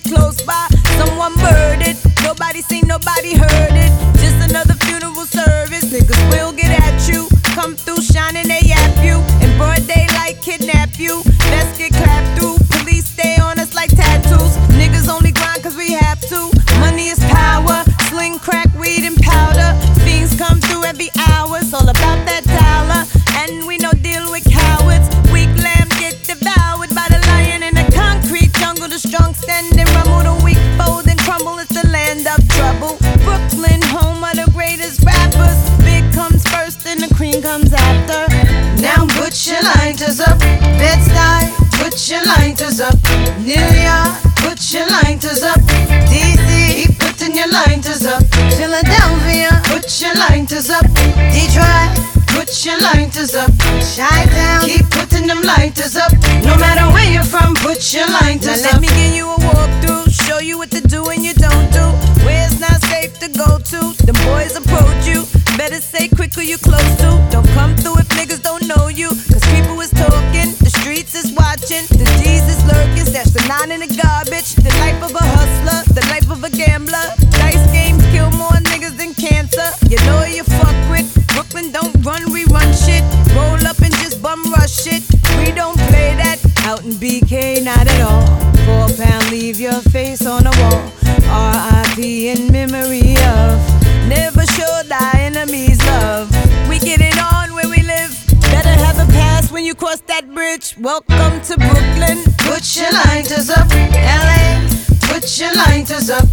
it close by. Someone murdered, nobody seen, nobody heard it. Just another funeral service. Niggas will get at you. Come through shining, they yap you. In broad daylight, kidnap you. Let's get clapped through. Police stay on us like tattoos. Niggas only grind cause we have to. Money is power. Sling, crack, weed, and powder. Fiends come through every hour. It's all about that dollar. And we no deal with cowards. Weak lambs get devoured by the lion in the concrete jungle. The strong stand and rumble. The weak fold and crumble. It's the land of trouble. Brooklyn, home of the greatest rappers. Big comes first and the cream comes after. Now put your lighters up. Bed-Stuy, put your lighters up. New York, put your lighters up. DC, keep putting your lighters up. Philadelphia, put your lighters up. Detroit, put your lighters up. Chi-Town, keep putting them lighters up. No matter where you're from, put your lighters now up. let me give you a walkthrough, show you what to do and you don't do. Where it's not safe to go to, the boys approach you. Better say quick who you close to. Don't come through if niggas don't know you. Cause people is talking, the streets is watching. The D's is lurking, stash the 9 in the garbage. The life of a hustler, the life of a gambler. Dice games kill more niggas than cancer. You know who you fuck with. Brooklyn don't run, we run shit. Roll up and just bum rush it. We don't play that. Out in BK, not at all. £4, leave your face on the wall. R.I.P. in memory of. Never show thy enemies love. We get it on where we live. Better have a pass when you cross that bridge. Welcome to Brooklyn. Put your lighters up. LA, put your lighters up.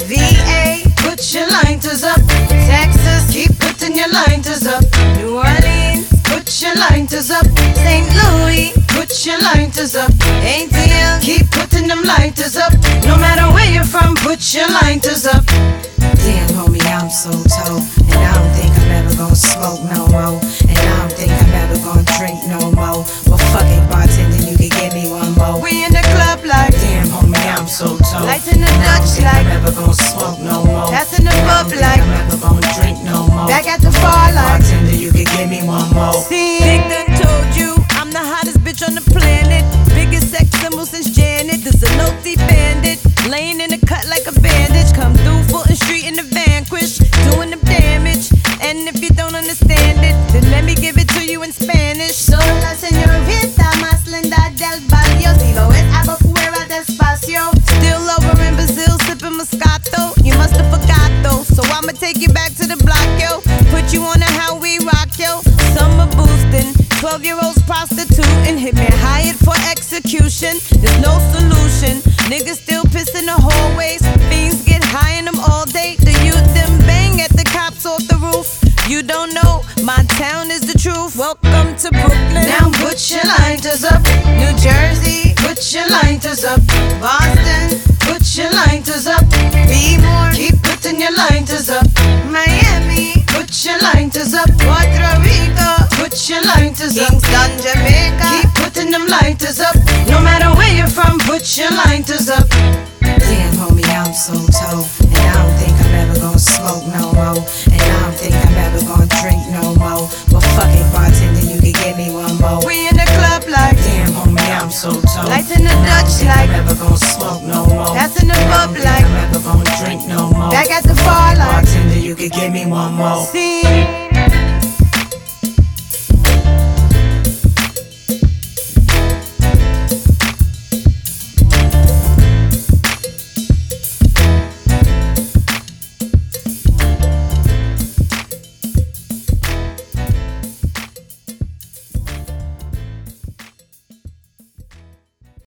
VA, put your lighters up. Texas, keep putting your lighters up. New Orleans, put your lighters up. St. Louis, put your lighters up. ATL, keep putting them lighters up. No matter where you're from, put your lighters up. Damn, homie, I'm so told. And I don't think I'm ever gonna smoke no more. And I don't think I'm ever gonna drink no more. Well, fuck it, bartender, you can give me one more. We in the club like. Damn, homie, I'm so told. Lights in the And I don't Dutch think like. I'm ever gonna smoke no more. That's in the And I pub don't think like. I'm ever gonna drink no more. Back at the bar like. Bartender, you can give me one more. See, Big done told you I'm the hottest bitch on the planet. Biggest sex symbol since Janet. This a no-thief bandit. Laying in the cut like a bandage. Come through Fulton Street in the Vanquish. Doing the damage. And if you don't understand it, then let me give it to you in Spanish. Sola señorita más linda del barrio. Si lo es, hago fuera despacio. Still over in Brazil sipping Moscato. You must have forgot though. So I'ma take you back to the block, yo. Put you on a how we rock, yo. Summer boosting. 12-year-olds prostituting. Hit me hired for execution. There's no solution. Niggas still piss in the hallways. Fiends get high in them all day. The youth them bang at the cops off the roof. You don't know, my town is the truth. Welcome to Brooklyn. Now put your lighters up. New Jersey, put your lighters up. Boston, put your lighters up. Be more, keep putting your lighters up. Miami, put your lighters up. Puerto Rico, put your lighters up. Kingston, Jamaica. Keep putting them lighters up. No matter where you're from, put your lighters up. Damn, homie, I'm so told. And I don't think I'm ever gonna smoke no more. And I don't think I'm ever gonna drink no more. Well, fuck it, bartender, you can give me one more. We in the club like. Damn, homie, I'm so told. Lights in the And I don't Dutch think like. I'm ever gonna smoke no more. That's in the And I pub don't think like. I'm ever gonna drink no more. Back at the bar like. Bartender, you can give me one more. See.